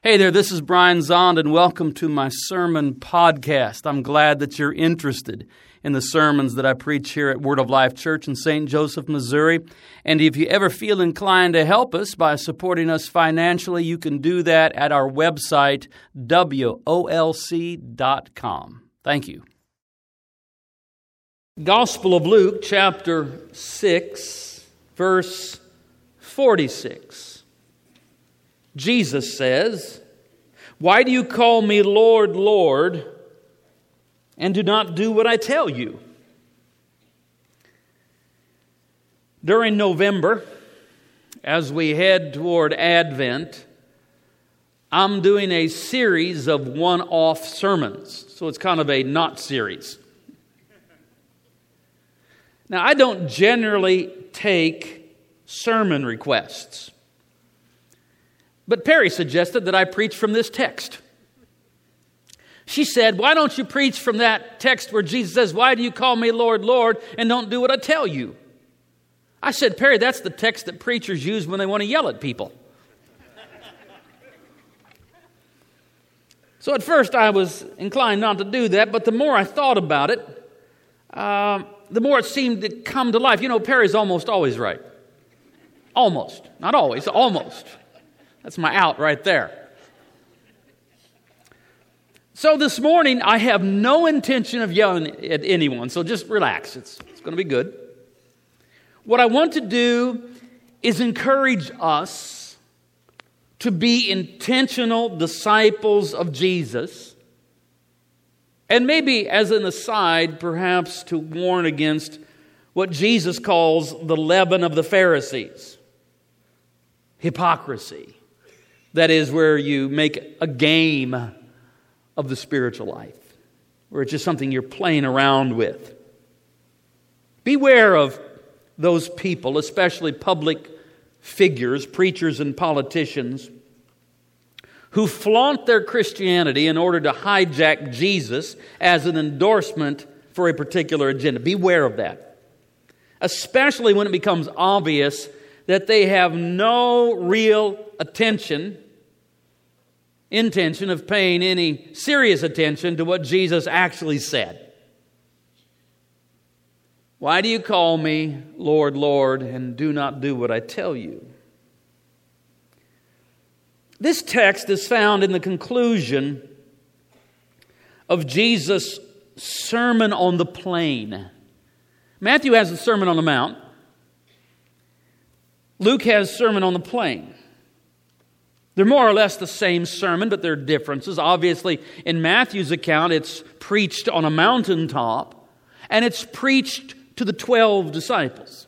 Hey there, this is Brian Zond, and welcome to my sermon podcast. I'm glad that you're interested in the sermons that I preach here at Word of Life Church in St. Joseph, Missouri. And if you ever feel inclined to help us by supporting us financially, you can do that at our website, wolc.com. Thank you. Gospel of Luke, chapter 6, verse 46. Jesus says, "Why do you call me Lord, Lord, and do not do what I tell you?" During November, as we head toward Advent, I'm doing a series of one-off sermons. So it's kind of a not series. Now, I don't generally take sermon requests. But Perry suggested that I preach from this text. She said, "Why don't you preach from that text where Jesus says, 'Why do you call me Lord, Lord, and don't do what I tell you?'" I said, "Perry, that's the text that preachers use when they want to yell at people." So at first I was inclined not to do that, but the more I thought about it, the more it seemed to come to life. You know, Perry's almost always right. Almost. Not always, almost. That's my out right there. So this morning, I have no intention of yelling at anyone, so just relax. It's going to be good. What I want to do is encourage us to be intentional disciples of Jesus, and maybe as an aside, perhaps to warn against what Jesus calls the leaven of the Pharisees, hypocrisy. That is where you make a game of the spiritual life, where it's just something you're playing around with. Beware of those people, especially public figures, preachers and politicians, who flaunt their Christianity in order to hijack Jesus as an endorsement for a particular agenda. Beware of that, especially when it becomes obvious that they have no real intention of paying any serious attention to what Jesus actually said. "Why do you call me Lord, Lord, and do not do what I tell you?" This text is found in the conclusion of Jesus' Sermon on the Plain. Matthew has the Sermon on the Mount. Luke has Sermon on the Plain. They're more or less the same sermon, but there are differences. Obviously, in Matthew's account, it's preached on a mountaintop, and it's preached to the 12 disciples.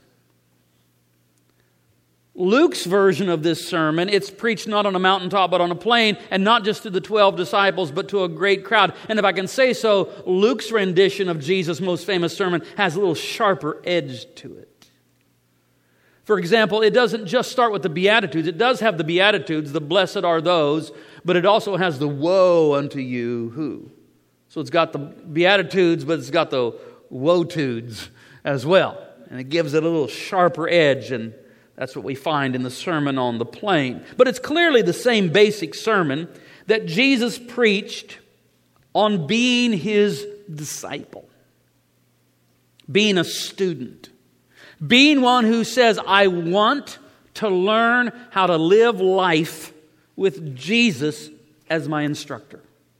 Luke's version of this sermon, it's preached not on a mountaintop, but on a plain, and not just to the 12 disciples, but to a great crowd. And if I can say so, Luke's rendition of Jesus' most famous sermon has a little sharper edge to it. For example, it doesn't just start with the Beatitudes. It does have the Beatitudes, the blessed are those, but it also has the woe unto you who. So it's got the Beatitudes, but it's got the woe-tudes as well. And it gives it a little sharper edge, and that's what we find in the Sermon on the Plain. But it's clearly the same basic sermon that Jesus preached on being His disciple, being a student. Being one who says, "I want to learn how to live life with Jesus as my instructor."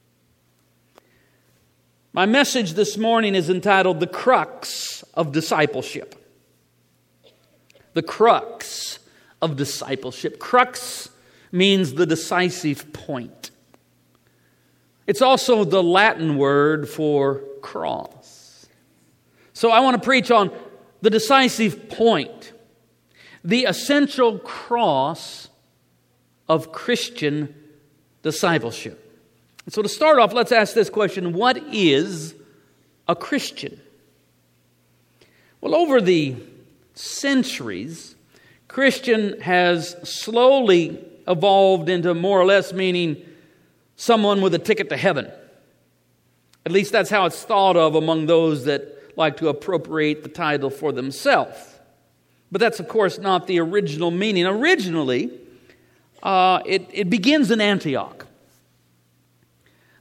My message this morning is entitled, "The Crux of Discipleship." The crux of discipleship. Crux means the decisive point. It's also the Latin word for cross. So I want to preach on the decisive point, the essential cross of Christian discipleship. And so to start off, let's ask this question: what is a Christian? Well, over the centuries, Christian has slowly evolved into more or less meaning someone with a ticket to heaven. At least that's how it's thought of among those that like to appropriate the title for themselves. But that's, of course, not the original meaning. Originally, it begins in Antioch.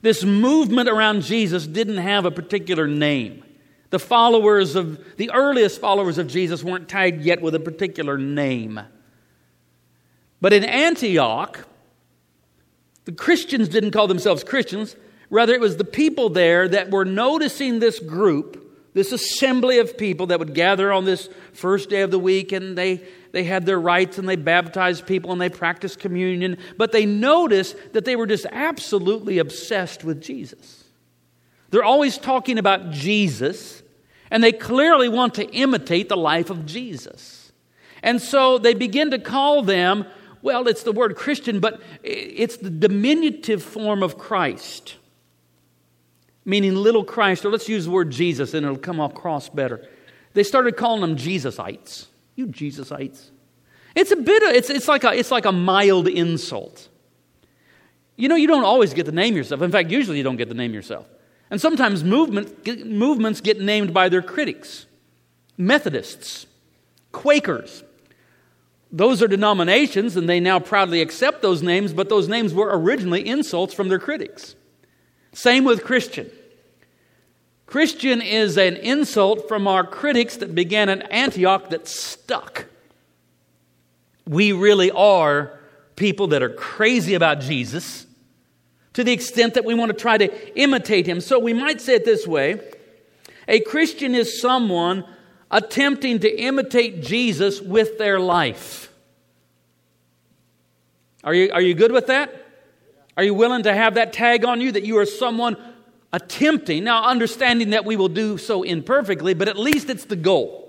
This movement around Jesus didn't have a particular name. The earliest followers of Jesus weren't tied yet with a particular name. But in Antioch, the Christians didn't call themselves Christians. Rather, it was the people there that were noticing this group, this assembly of people that would gather on this first day of the week, and they had their rites, and they baptized people, and they practiced communion. But they noticed that they were just absolutely obsessed with Jesus. They're always talking about Jesus, and they clearly want to imitate the life of Jesus. And so they begin to call them, well, it's the word Christian, but it's the diminutive form of Christ, meaning little Christ, or let's use the word Jesus and it'll come across better. They started calling them Jesusites. You Jesusites. It's like a mild insult. You know, you don't always get to name yourself. In fact, usually you don't get to name yourself. And sometimes movements get named by their critics. Methodists, Quakers. Those are denominations, and they now proudly accept those names, but those names were originally insults from their critics. Same with Christian. Christian is an insult from our critics that began at Antioch that stuck. We really are people that are crazy about Jesus to the extent that we want to try to imitate him. So we might say it this way: a Christian is someone attempting to imitate Jesus with their life. Are you good with that? Are you willing to have that tag on you, that you are someone attempting? Now, understanding that we will do so imperfectly, but at least it's the goal.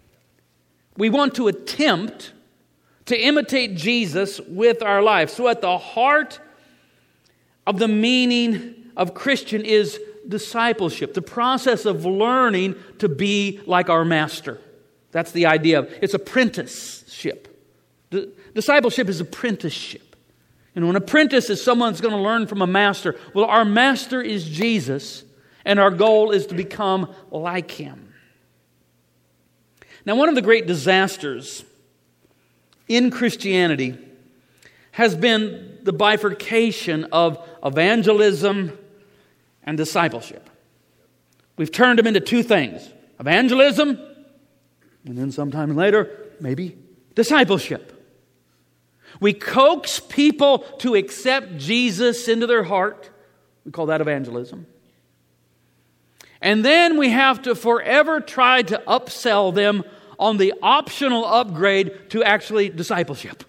We want to attempt to imitate Jesus with our life. So at the heart of the meaning of Christian is discipleship, the process of learning to be like our master. That's the idea of it's apprenticeship. Discipleship is apprenticeship. And an apprentice is someone that's going to learn from a master. Well, our master is Jesus, and our goal is to become like him. Now, one of the great disasters in Christianity has been the bifurcation of evangelism and discipleship. We've turned them into two things: evangelism, and then sometime later, maybe discipleship. We coax people to accept Jesus into their heart. We call that evangelism. And then we have to forever try to upsell them on the optional upgrade to actually discipleship.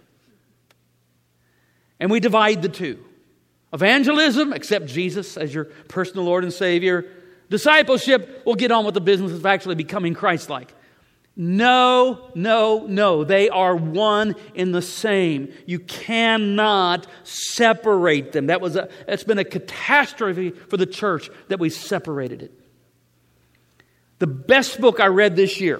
And we divide the two. Evangelism, accept Jesus as your personal Lord and Savior. Discipleship, we'll get on with the business of actually becoming Christ-like. No. They are one in the same. You cannot separate them. It's been a catastrophe for the church that we separated it. The best book I read this year,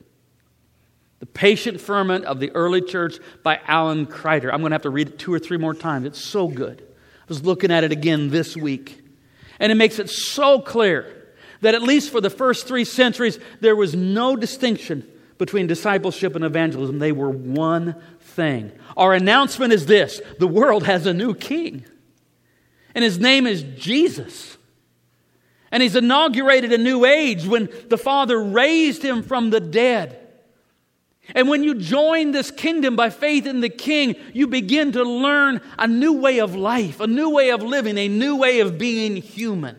The Patient Ferment of the Early Church by Alan Kreider. I'm going to have to read it 2 or 3 more times. It's so good. I was looking at it again this week. And it makes it so clear that at least for the first 3 centuries, there was no distinction between discipleship and evangelism. They were one thing. Our announcement is this: the world has a new king. And his name is Jesus. And he's inaugurated a new age when the Father raised him from the dead. And when you join this kingdom by faith in the King, you begin to learn a new way of life, a new way of living, a new way of being human.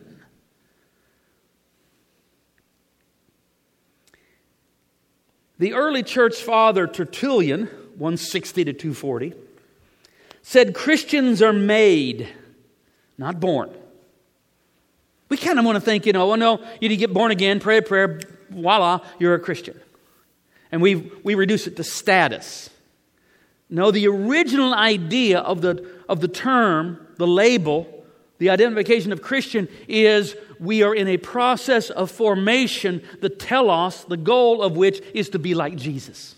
The early church father Tertullian, 160 to 240, said Christians are made, not born. We kind of want to think, oh no, you get born again, pray a prayer, voila, you're a Christian. And we reduce it to status. No, the original idea of the term, the label, the identification of Christian is we are in a process of formation, the telos, the goal of which is to be like Jesus.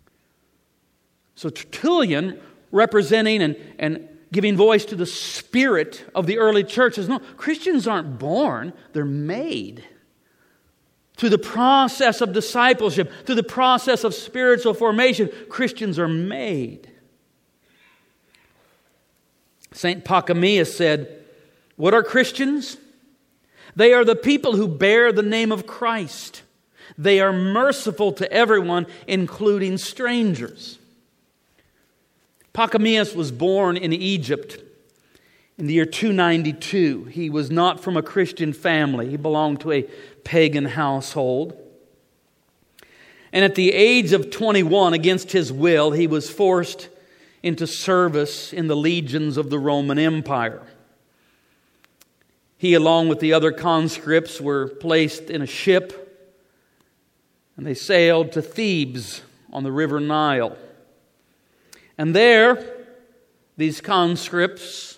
So Tertullian, representing and giving voice to the spirit of the early church, says, no, Christians aren't born, they're made. Through the process of discipleship, through the process of spiritual formation, Christians are made. St. Pachomius said, What are Christians? They are the people who bear the name of Christ. They are merciful to everyone, including strangers. Pachomius was born in Egypt in the year 292. He was not from a Christian family. He belonged to a pagan household. And at the age of 21, against his will, he was forced into service in the legions of the Roman Empire. He, along with the other conscripts, were placed in a ship, and they sailed to Thebes on the river Nile. And there, these conscripts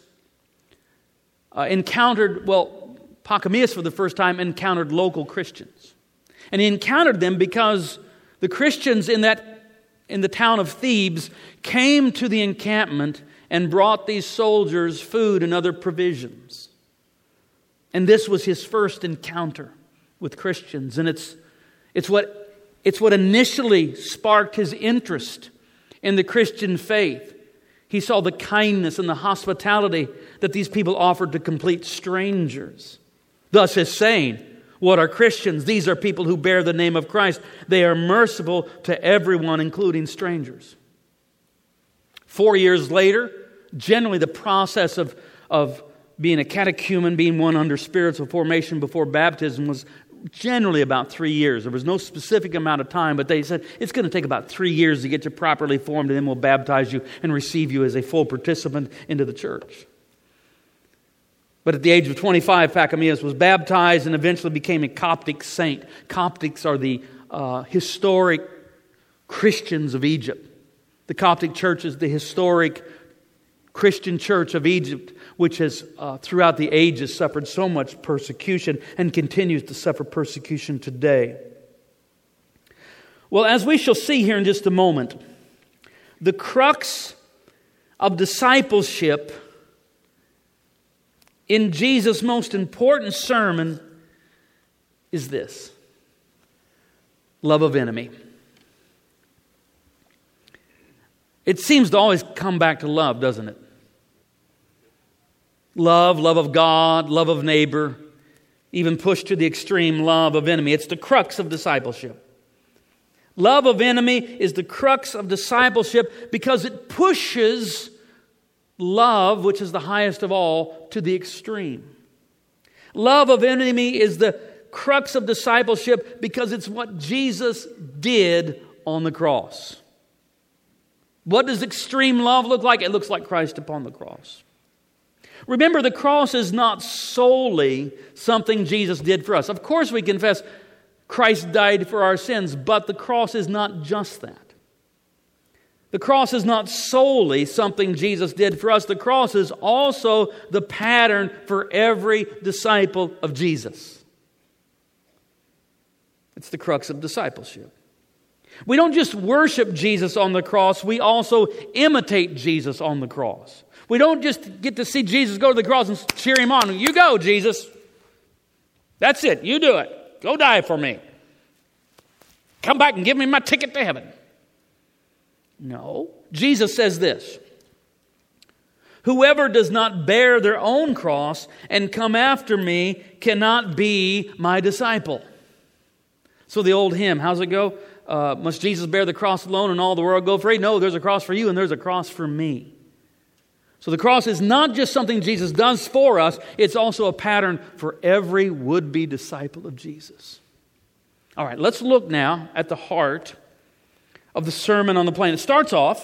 Pachomius for the first time encountered local Christians. And he encountered them because the Christians in the town of Thebes came to the encampment and brought these soldiers food and other provisions. And this was his first encounter with Christians. And it's what initially sparked his interest in the Christian faith. He saw the kindness and the hospitality that these people offered to complete strangers. Thus his saying, what are Christians? These are people who bear the name of Christ. They are merciful to everyone, including strangers. 4 years later, generally the process of being a catechumen, being one under spiritual formation before baptism, was generally about 3 years. There was no specific amount of time, but they said it's going to take about 3 years to get you properly formed, and then we'll baptize you and receive you as a full participant into the church. But at the age of 25, Pachomius was baptized and eventually became a Coptic saint. Coptics are the historic Christians of Egypt. The Coptic church is the historic Christian church of Egypt, which has throughout the ages suffered so much persecution and continues to suffer persecution today. Well, as we shall see here in just a moment, the crux of discipleship in Jesus' most important sermon is this: love of enemy. It seems to always come back to love, doesn't it? Love of God, love of neighbor, even pushed to the extreme, love of enemy. It's the crux of discipleship. Love of enemy is the crux of discipleship because it pushes love, which is the highest of all, to the extreme. Love of enemy is the crux of discipleship because it's what Jesus did on the cross. What does extreme love look like? It looks like Christ upon the cross. Remember, the cross is not solely something Jesus did for us. Of course, we confess Christ died for our sins, but the cross is not just that. The cross is not solely something Jesus did for us. The cross is also the pattern for every disciple of Jesus. It's the crux of discipleship. We don't just worship Jesus on the cross, we also imitate Jesus on the cross. We don't just get to see Jesus go to the cross and cheer him on. You go, Jesus. That's it. You do it. Go die for me. Come back and give me my ticket to heaven. No. Jesus says this: whoever does not bear their own cross and come after me cannot be my disciple. So the old hymn, how's it go? Must Jesus bear the cross alone and all the world go free? No, there's a cross for you and there's a cross for me. So the cross is not just something Jesus does for us, it's also a pattern for every would-be disciple of Jesus. All right, let's look now at the heart of the Sermon on the Plain. It starts off,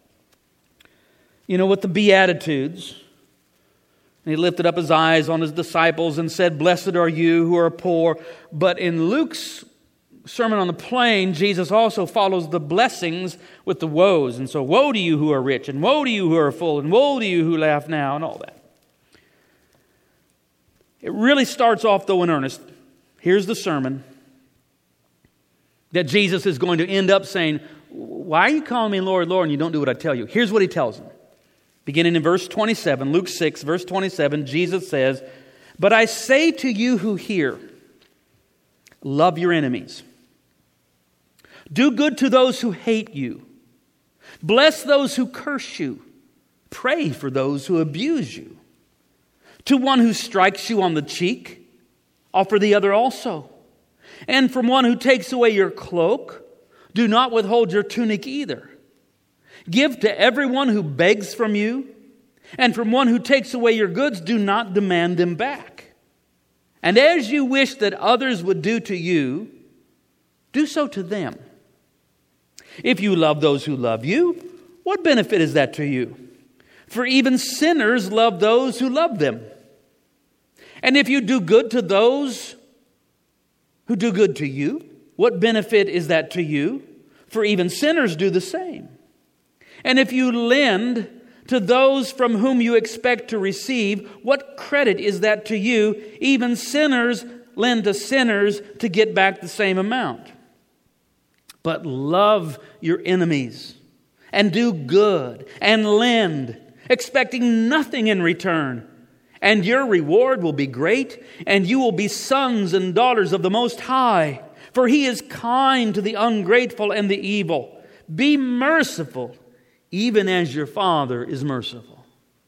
with the Beatitudes. And he lifted up his eyes on his disciples and said, "Blessed are you who are poor." But in Luke's Sermon on the Plain, Jesus also follows the blessings with the woes. And so, woe to you who are rich, and woe to you who are full, and woe to you who laugh now, and all that. It really starts off, though, in earnest. Here's the sermon that Jesus is going to end up saying, why are you calling me Lord, Lord, and you don't do what I tell you? Here's what he tells them. Beginning in verse 27, Luke 6, verse 27, Jesus says, "But I say to you who hear, love your enemies. Do good to those who hate you. Bless those who curse you. Pray for those who abuse you. To one who strikes you on the cheek, offer the other also. And from one who takes away your cloak, do not withhold your tunic either. Give to everyone who begs from you, and from one who takes away your goods, do not demand them back. And as you wish that others would do to you, do so to them. If you love those who love you, what benefit is that to you? For even sinners love those who love them. And if you do good to those who do good to you, what benefit is that to you? For even sinners do the same. And if you lend to those from whom you expect to receive, what credit is that to you? Even sinners lend to sinners to get back the same amount. But love your enemies and do good and lend, expecting nothing in return. And your reward will be great, and you will be sons and daughters of the Most High. For He is kind to the ungrateful and the evil. Be merciful, even as your Father is merciful.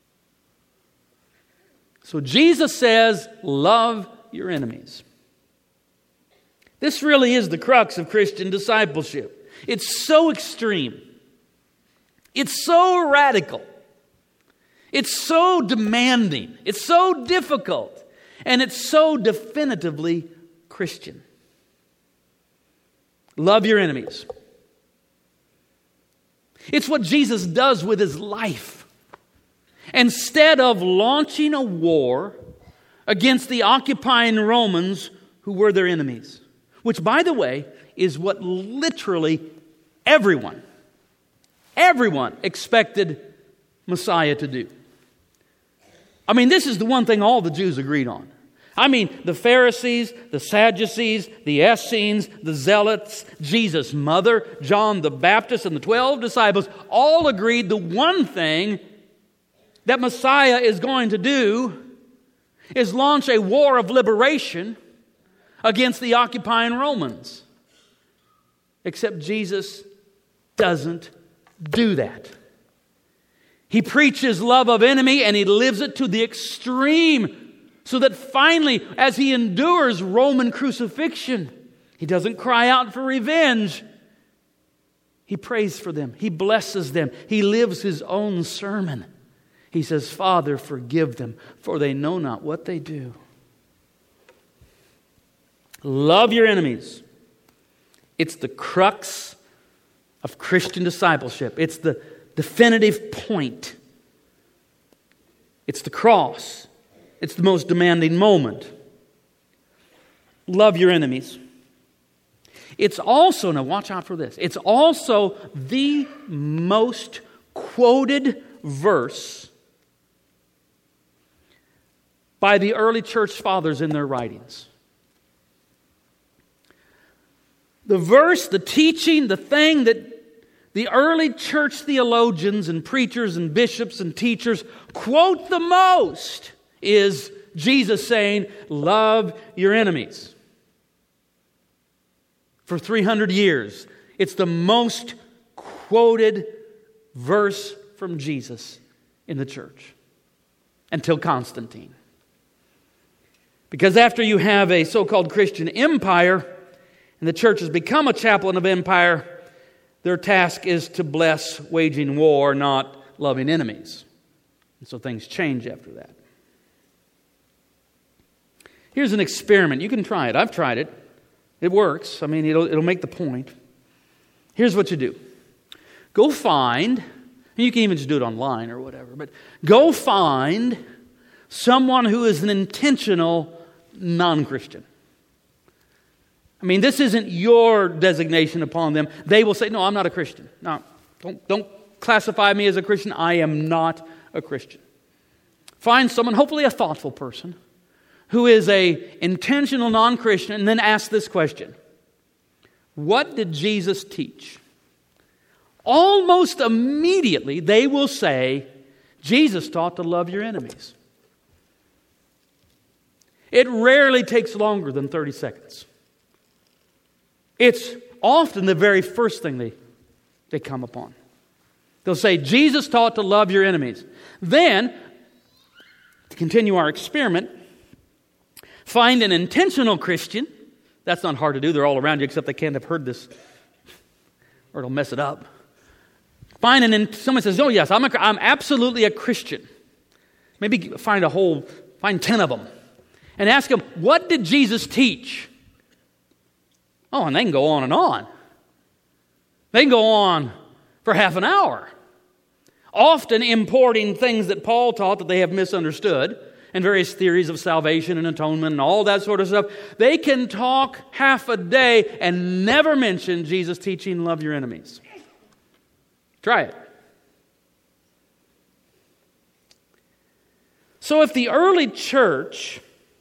So Jesus says, love your enemies. This really is the crux of Christian discipleship. It's so extreme. It's so radical. It's so demanding. It's so difficult. And it's so definitively Christian. Love your enemies. It's what Jesus does with His life. Instead of launching a war against the occupying Romans who were their enemies, which, by the way, is what literally everyone expected Messiah to do. I mean, this is the one thing all the Jews agreed on. I mean, the Pharisees, the Sadducees, the Essenes, the Zealots, Jesus' mother, John the Baptist, and the 12 disciples all agreed the one thing that Messiah is going to do is launch a war of liberation against the occupying Romans. Except Jesus doesn't do that. He preaches love of enemy and He lives it to the extreme, so that finally, as He endures Roman crucifixion, He doesn't cry out for revenge. He prays for them. He blesses them. He lives His own sermon. He says, Father, forgive them, for they know not what they do. Love your enemies. It's the crux of Christian discipleship. It's the definitive point. It's the cross. It's the most demanding moment. Love your enemies. It's also, now watch out for this, it's also the most quoted verse by the early church fathers in their writings. The verse, the teaching, the thing that the early church theologians and preachers and bishops and teachers quote the most is Jesus saying, love your enemies. For 300 years, it's the most quoted verse from Jesus in the church until Constantine. Because after you have a so-called Christian empire, and the church has become a chaplain of empire, their task is to bless waging war, not loving enemies. And so things change after that. Here's an experiment. You can try it. I've tried it. It works. I mean, it'll make the point. Here's what you do. Go find, and you can even just do it online or whatever, but go find someone who is an intentional non-Christian. I mean, this isn't your designation upon them. They will say, no, I'm not a Christian. No, don't classify me as a Christian. I am not a Christian. Find someone, hopefully a thoughtful person, who is a intentional non-Christian, and then ask this question. What did Jesus teach? Almost immediately, they will say, Jesus taught to love your enemies. It rarely takes longer than 30 seconds. It's often the very first thing they come upon. They'll say, Jesus taught to love your enemies. Then, To continue our experiment, find an intentional Christian. That's not hard to do. They're all around you, except they can't have heard this, or it'll mess it up. Someone says, "Oh yes, I'm absolutely a Christian." Maybe find 10 of them, and ask them, "What did Jesus teach?" Oh, and they can go on and on. They can go on for half an hour, often importing things that Paul taught that they have misunderstood, and various theories of salvation and atonement and all that sort of stuff. They can talk half a day and never mention Jesus' teaching, love your enemies. Try it. So if the early church,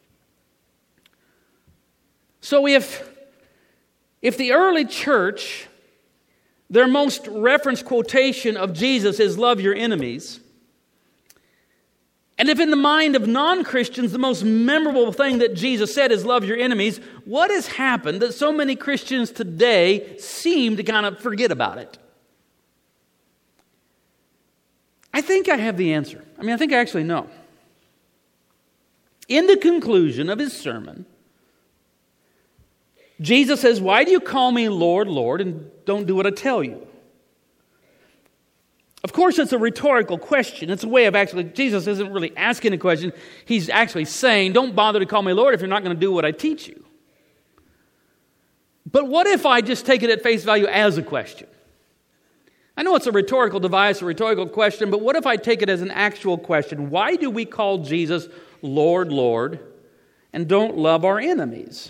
their most referenced quotation of Jesus is love your enemies, and if in the mind of non-Christians the most memorable thing that Jesus said is love your enemies, what has happened that so many Christians today seem to kind of forget about it? I think I have the answer. I think I actually know. In the conclusion of his sermon, Jesus says, "Why do you call me Lord, Lord, and don't do what I tell you?" Of course, it's a rhetorical question. It's a way of Jesus isn't really asking a question. He's actually saying, don't bother to call me Lord if you're not going to do what I teach you. But what if I just take it at face value as a question? I know it's a rhetorical device, a rhetorical question, but what if I take it as an actual question? Why do we call Jesus Lord, Lord, and don't love our enemies?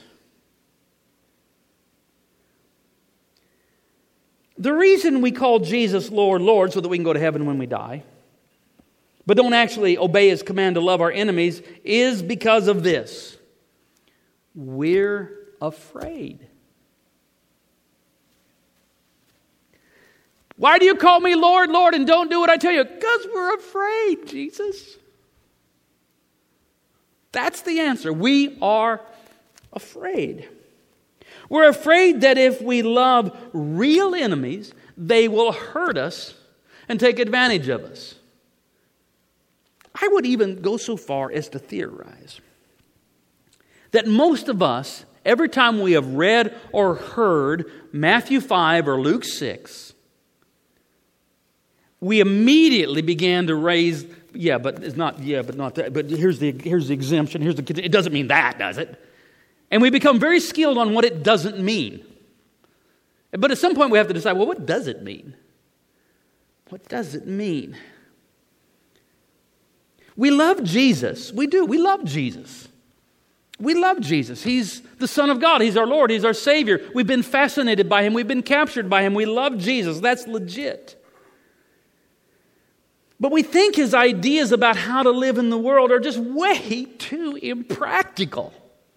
The reason we call Jesus Lord, Lord, so that we can go to heaven when we die, but don't actually obey his command to love our enemies, is because of this. We're afraid. Why do you call me Lord, Lord, and don't do what I tell you? Because we're afraid, Jesus. That's the answer. We are afraid. We're afraid that if we love real enemies, they will hurt us and take advantage of us. I would even go so far as to theorize that most of us, every time we have read or heard Matthew 5 or Luke 6, we immediately began to raise, but not that, but here's the exemption, it doesn't mean that, does it? And we become very skilled on what it doesn't mean. But at some point we have to decide, well, what does it mean? What does it mean? We love Jesus. We do. We love Jesus. We love Jesus. He's the Son of God. He's our Lord. He's our Savior. We've been fascinated by him. We've been captured by him. We love Jesus. That's legit. But we think his ideas about how to live in the world are just way too impractical.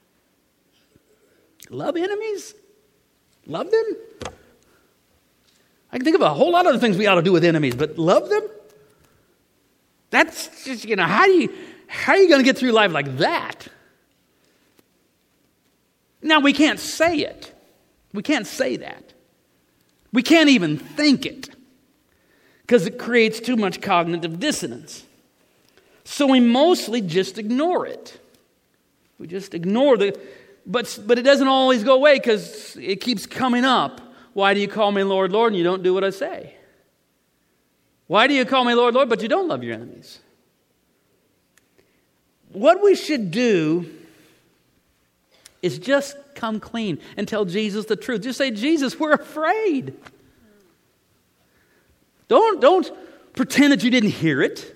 Love enemies? Love them? I can think of a whole lot of other things we ought to do with enemies, but love them? That's just, how are you going to get through life like that? Now, we can't say it. We can't say that. We can't even think it because it creates too much cognitive dissonance. So we mostly just ignore it. We just ignore but it doesn't always go away because it keeps coming up. Why do you call me Lord, Lord, and you don't do what I say? Why do you call me Lord, Lord, but you don't love your enemies? What we should do is just come clean and tell Jesus the truth. Just say, Jesus, we're afraid. Don't pretend that you didn't hear it.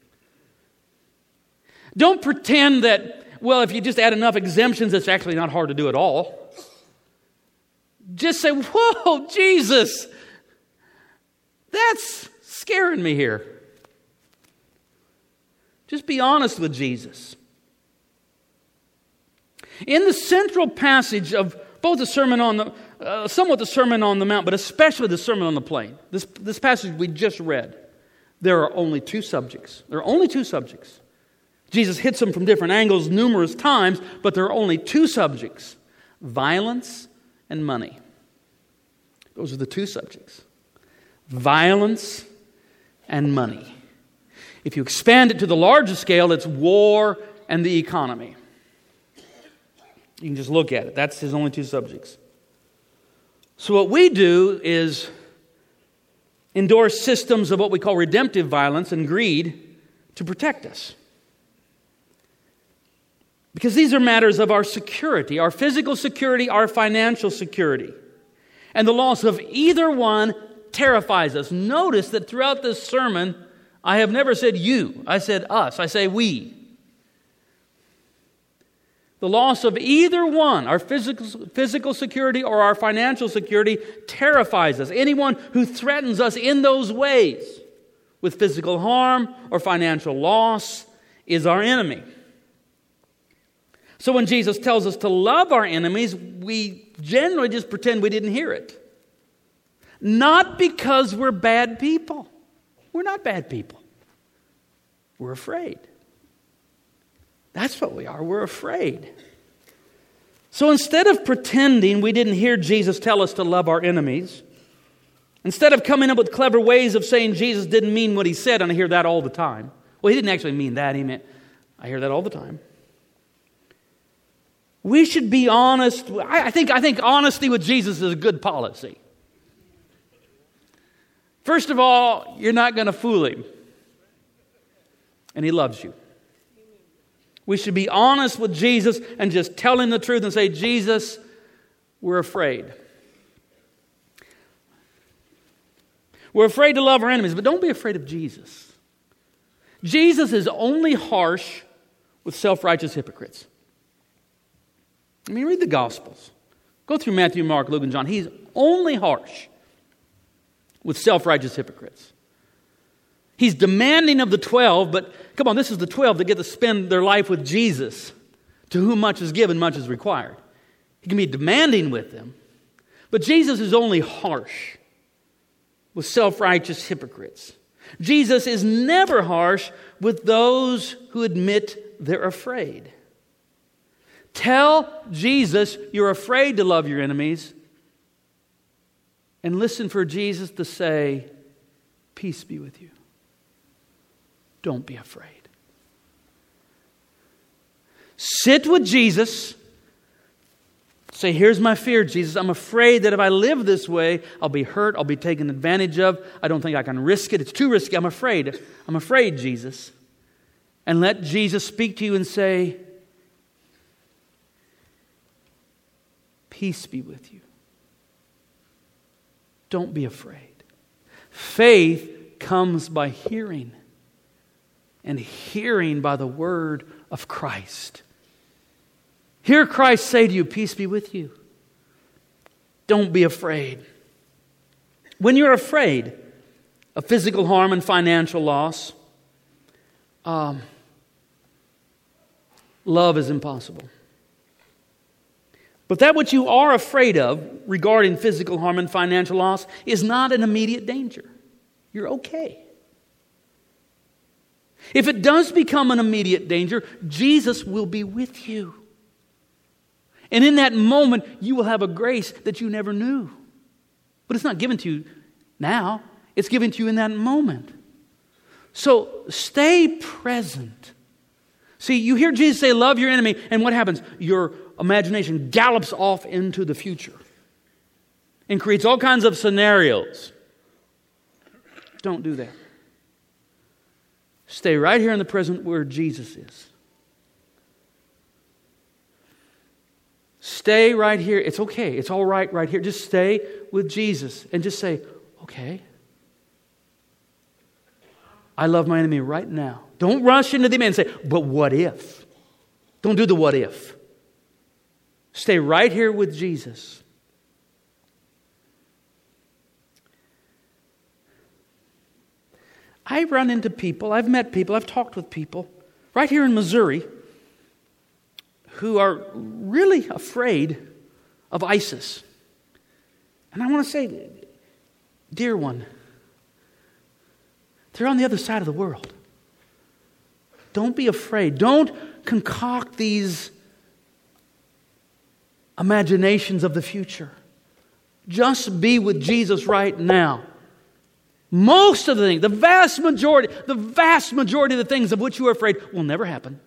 Don't pretend that, well, if you just add enough exemptions, it's actually not hard to do at all. Just say, whoa, Jesus, that's scaring me here. Just be honest with Jesus. In the central passage of both the Sermon on the, somewhat the Sermon on the Mount, but especially the Sermon on the Plain, this passage we just read, there are only two subjects. There are only two subjects. Jesus hits them from different angles numerous times, but there are only two subjects: violence and money. Those are the two subjects. Violence and money. If you expand it to the larger scale, it's war and the economy. You can just look at it. That's his only two subjects. So what we do is endorse systems of what we call redemptive violence and greed to protect us. Because these are matters of our security, our physical security, our financial security. And the loss of either one terrifies us. Notice that throughout this sermon, I have never said you. I said us. I say we. The loss of either one, our physical security or our financial security, terrifies us. Anyone who threatens us in those ways with physical harm or financial loss is our enemy. So when Jesus tells us to love our enemies, we generally just pretend we didn't hear it. Not because we're bad people. We're not bad people. We're afraid. That's what we are. We're afraid. So instead of pretending we didn't hear Jesus tell us to love our enemies, instead of coming up with clever ways of saying Jesus didn't mean what he said, and I hear that all the time. Well, he didn't actually mean that. He meant, I hear that all the time. We should be honest. I think honesty with Jesus is a good policy. First of all, you're not going to fool him. And he loves you. We should be honest with Jesus and just tell him the truth and say, Jesus, we're afraid. We're afraid to love our enemies, but don't be afraid of Jesus. Jesus is only harsh with self-righteous hypocrites. I mean, read the Gospels. Go through Matthew, Mark, Luke, and John. He's only harsh with self-righteous hypocrites. He's demanding of the 12, but come on, this is the 12 that get to spend their life with Jesus, to whom much is given, much is required. He can be demanding with them, but Jesus is only harsh with self-righteous hypocrites. Jesus is never harsh with those who admit they're afraid. Tell Jesus you're afraid to love your enemies, and listen for Jesus to say, peace be with you. Don't be afraid. Sit with Jesus. Say, here's my fear, Jesus. I'm afraid that if I live this way, I'll be hurt, I'll be taken advantage of. I don't think I can risk it. It's too risky. I'm afraid. I'm afraid, Jesus. And let Jesus speak to you and say, peace be with you. Don't be afraid. Faith comes by hearing, and hearing by the word of Christ. Hear Christ say to you, peace be with you. Don't be afraid. When you're afraid of physical harm and financial loss, love is impossible. But that which you are afraid of regarding physical harm and financial loss is not an immediate danger. You're okay. If it does become an immediate danger, Jesus will be with you. And in that moment, you will have a grace that you never knew. But it's not given to you now. It's given to you in that moment. So stay present. See, you hear Jesus say, love your enemy, and what happens? Your imagination gallops off into the future and creates all kinds of scenarios. Don't do that. Stay right here in the present where Jesus is. Stay right here. It's okay. It's all right here. Just stay with Jesus and just say, okay, I love my enemy right now. Don't rush into them and say, but what if? Don't do the what if. Stay right here with Jesus. I run into people, I've met people, I've talked with people right here in Missouri who are really afraid of ISIS. And I want to say, dear one, they're on the other side of the world. Don't be afraid. Don't concoct these imaginations of the future. Just be with Jesus right now. Most of the things, the vast majority of the things of which you are afraid will never happen.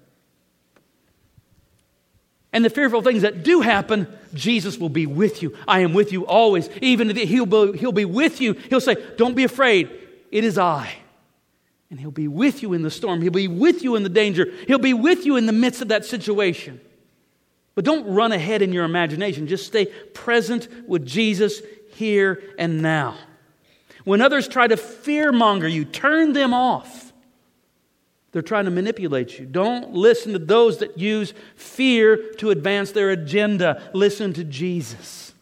And the fearful things that do happen, Jesus will be with you. I am with you always. Even He'll be with you. He'll say, don't be afraid. It is I. And He'll be with you in the storm. He'll be with you in the danger. He'll be with you in the midst of that situation. But don't run ahead in your imagination. Just stay present with Jesus here and now. When others try to fearmonger you, turn them off. They're trying to manipulate you. Don't listen to those that use fear to advance their agenda. Listen to Jesus.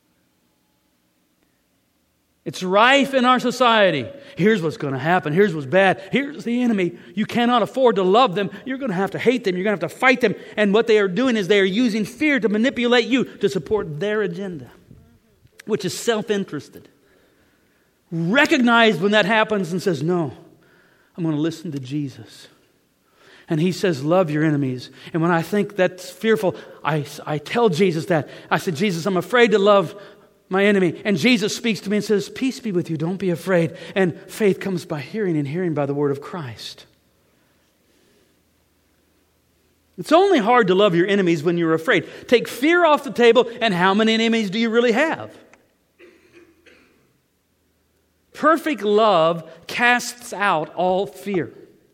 It's rife in our society. Here's what's going to happen. Here's what's bad. Here's the enemy. You cannot afford to love them. You're going to have to hate them. You're going to have to fight them. And what they are doing is they are using fear to manipulate you to support their agenda, which is self-interested. Recognize when that happens and says, no, I'm going to listen to Jesus. And He says, love your enemies. And when I think that's fearful, I tell Jesus that. I said, Jesus, I'm afraid to love my enemy. And Jesus speaks to me and says, peace be with you. Don't be afraid. And faith comes by hearing, and hearing by the word of Christ. It's only hard to love your enemies when you're afraid. Take fear off the table, and how many enemies do you really have? Perfect love casts out all fear.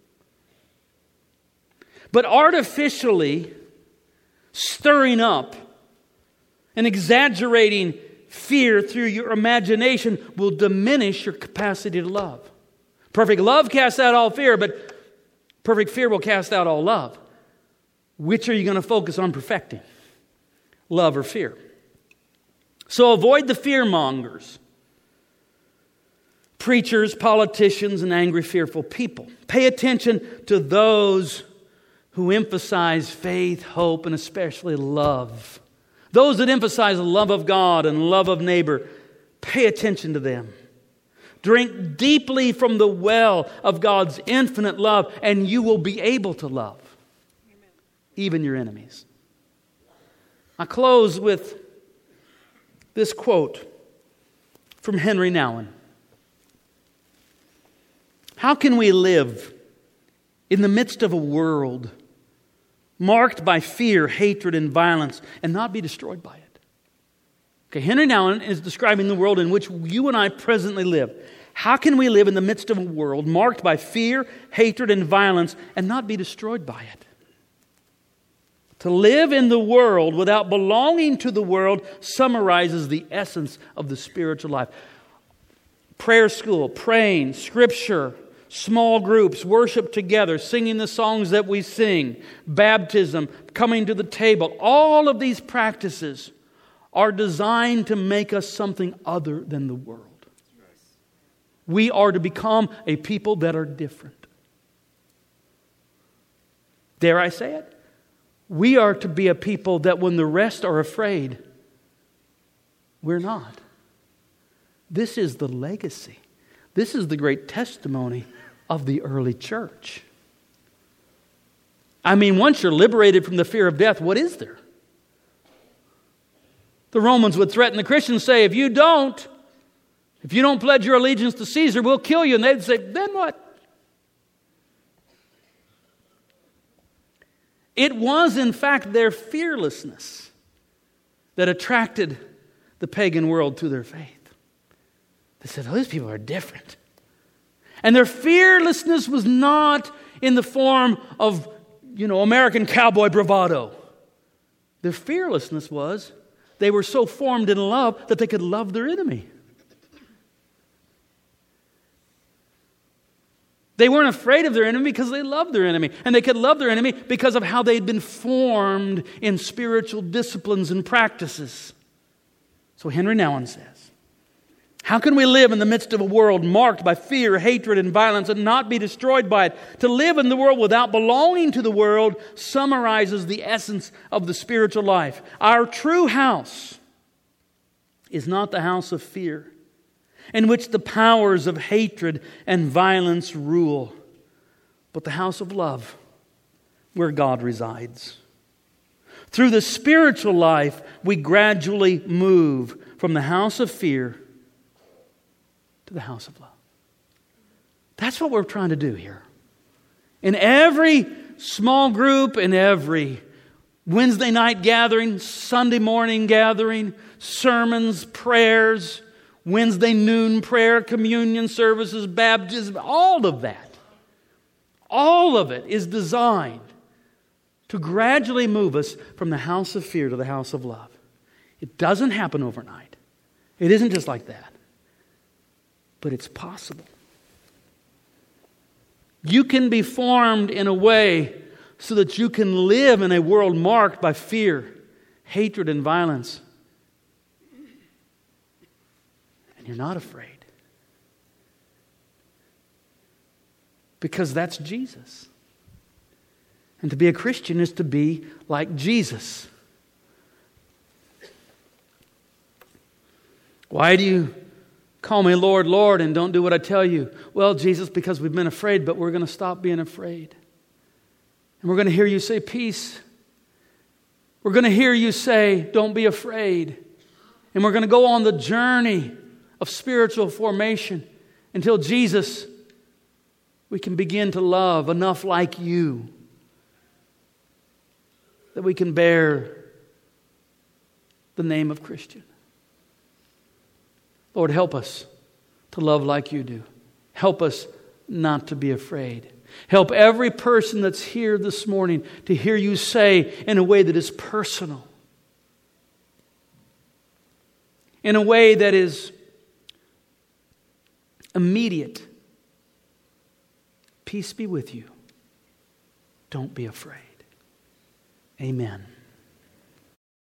But artificially stirring up and exaggerating fear through your imagination will diminish your capacity to love. Perfect love casts out all fear, but perfect fear will cast out all love. Which are you going to focus on perfecting? Love or fear? So avoid the fearmongers. Preachers, politicians, and angry, fearful people. Pay attention to those who emphasize faith, hope, and especially love. Those that emphasize the love of God and love of neighbor, pay attention to them. Drink deeply from the well of God's infinite love, and you will be able to love even your enemies. I close with this quote from Henry Nouwen. How can we live in the midst of a world marked by fear, hatred, and violence and not be destroyed by it? Okay, Henry Nouwen is describing the world in which you and I presently live. How can we live in the midst of a world marked by fear, hatred, and violence and not be destroyed by it? To live in the world without belonging to the world summarizes the essence of the spiritual life. Prayer school, praying, scripture, small groups, worship together, singing the songs that we sing, baptism, coming to the table. All of these practices are designed to make us something other than the world. We are to become a people that are different. Dare I say it? We are to be a people that when the rest are afraid, we're not. This is the legacy. This is the great testimony of the early church. I mean, once you're liberated from the fear of death, what is there? The Romans would threaten the Christians, say, if you don't pledge your allegiance to Caesar, we'll kill you. And they'd say, then what? It was, in fact, their fearlessness that attracted the pagan world to their faith. They said, oh, these people are different. And their fearlessness was not in the form of, American cowboy bravado. Their fearlessness was they were so formed in love that they could love their enemy. They weren't afraid of their enemy because they loved their enemy. And they could love their enemy because of how they'd been formed in spiritual disciplines and practices. So Henry Nouwen says, how can we live in the midst of a world marked by fear, hatred, and violence and not be destroyed by it? To live in the world without belonging to the world summarizes the essence of the spiritual life. Our true house is not the house of fear, in which the powers of hatred and violence rule, but the house of love, where God resides. Through the spiritual life, we gradually move from the house of fear to the house of love. That's what we're trying to do here. In every small group, in every Wednesday night gathering, Sunday morning gathering, sermons, prayers, Wednesday noon prayer, communion services, baptism, all of that. All of it is designed to gradually move us from the house of fear to the house of love. It doesn't happen overnight. It isn't just like that. But it's possible. You can be formed in a way so that you can live in a world marked by fear, hatred, and violence. And you're not afraid. Because that's Jesus. And to be a Christian is to be like Jesus. Why do you call me Lord, Lord, and don't do what I tell you? Well, Jesus, because we've been afraid, but we're going to stop being afraid. And we're going to hear you say peace. We're going to hear you say, don't be afraid. And we're going to go on the journey of spiritual formation until Jesus, we can begin to love enough like you that we can bear the name of Christian. Lord, help us to love like you do. Help us not to be afraid. Help every person that's here this morning to hear you say in a way that is personal, in a way that is immediate. Peace be with you. Don't be afraid. Amen.